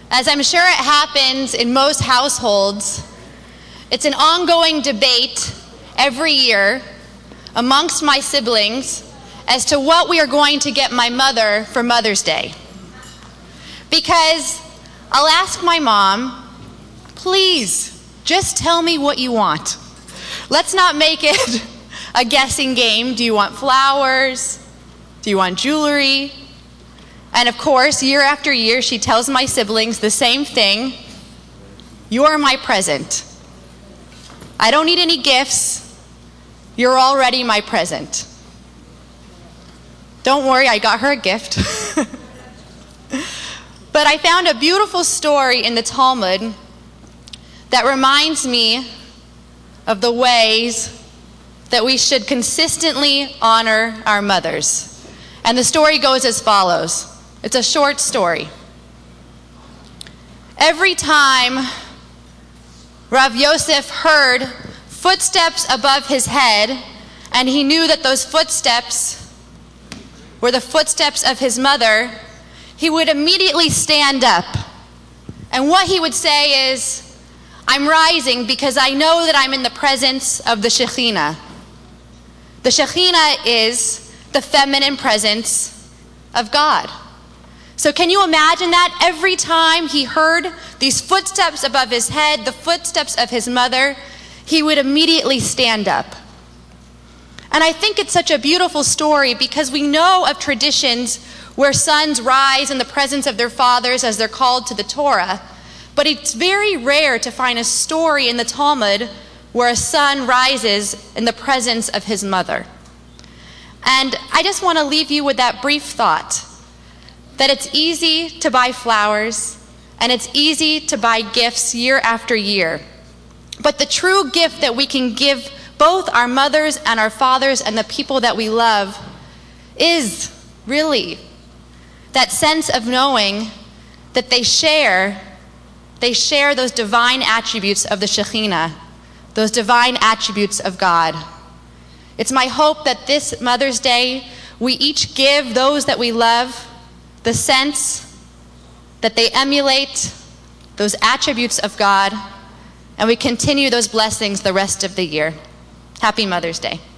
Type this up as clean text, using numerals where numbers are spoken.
As I'm sure it happens in most households, it's an ongoing debate every year amongst my siblings as to what we are going to get my mother for Mother's Day. Because I'll ask my mom, please, just tell me what you want. Let's not make it a guessing game. Do you want flowers? Do you want jewelry? And of course, year after year, she tells my siblings the same thing. You're my present. I don't need any gifts. You're already my present. Don't worry, I got her a gift. But I found a beautiful story in the Talmud that reminds me of the ways that we should consistently honor our mothers. And the story goes as follows. It's a short story. Every time Rav Yosef heard footsteps above his head, and he knew that those footsteps were the footsteps of his mother, he would immediately stand up. And what he would say is, I'm rising because I know that I'm in the presence of the Shekhinah. The Shekhinah is the feminine presence of God. So can you imagine that? Every time he heard these footsteps above his head, the footsteps of his mother, he would immediately stand up. And I think it's such a beautiful story because we know of traditions where sons rise in the presence of their fathers as they're called to the Torah. But it's very rare to find a story in the Talmud where a son rises in the presence of his mother. And I just want to leave you with that brief thought, that it's easy to buy flowers and it's easy to buy gifts year after year. But the true gift that we can give both our mothers and our fathers and the people that we love is really that sense of knowing that they share those divine attributes of the Shekhinah, those divine attributes of God. It's my hope that this Mother's Day, we each give those that we love the sense that they emulate those attributes of God, and we continue those blessings the rest of the year. Happy Mother's Day.